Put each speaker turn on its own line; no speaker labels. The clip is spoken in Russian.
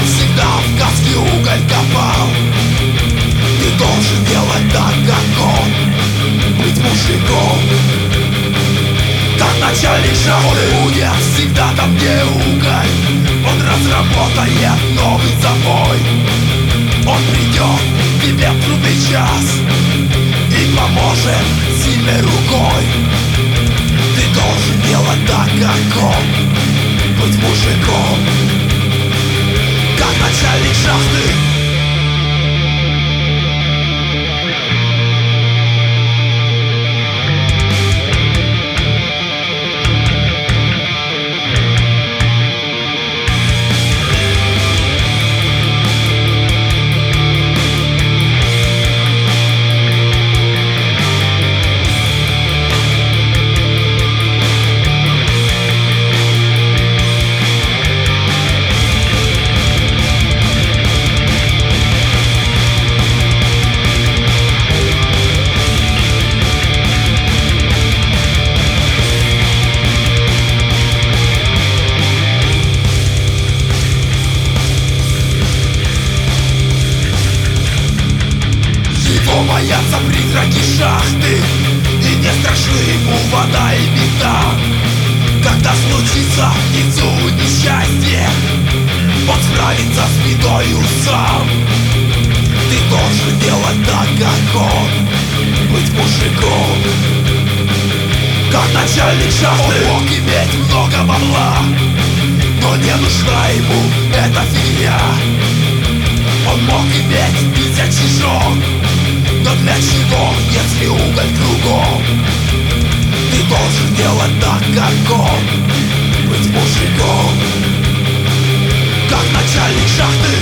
Он всегда в каске уголь копал. Ты должен делать так, как он, быть мужиком. Как начальник шахты будет всегда там, где уголь. Он разработает новый забой. Он придет к тебе в трудный час и поможет сильной рукой. Ты должен делать так, как он, быть мужиком. Как начальник шахты. Боятся призраки шахты, и не страшны ему вода и беда. Когда случится внизу несчастье, он справится с бедою сам. Ты должен делать так, как он, быть мужиком. Как начальник шахты. Он мог иметь много бабла, но не нужна ему эта фигня. Он мог иметь 1000 жен, но для чего, если уголь кругом? Ты должен делать так, как он, быть мужиком. Как начальник шахты.